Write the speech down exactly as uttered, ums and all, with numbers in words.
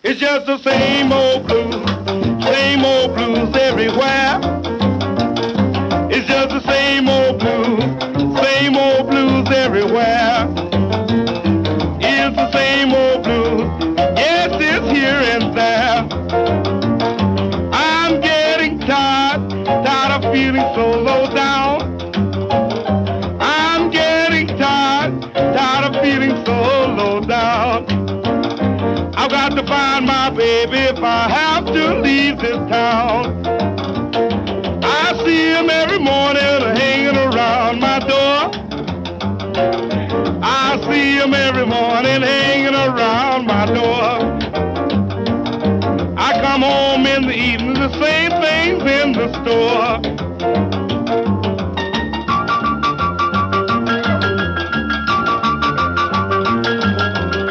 It's just the same old blues, same old blues everywhere. It's just the same old blues, same old blues everywhere. It's the same old blues, yes, it's here and there. I'm getting tired, tired of feeling so low down. I'm getting tired, tired of feeling so low down. I've got to find my baby if I have to leave this town. I see him every morning hanging around my door. I see him every morning hanging around my door. I come home in the evening, the same things in the store.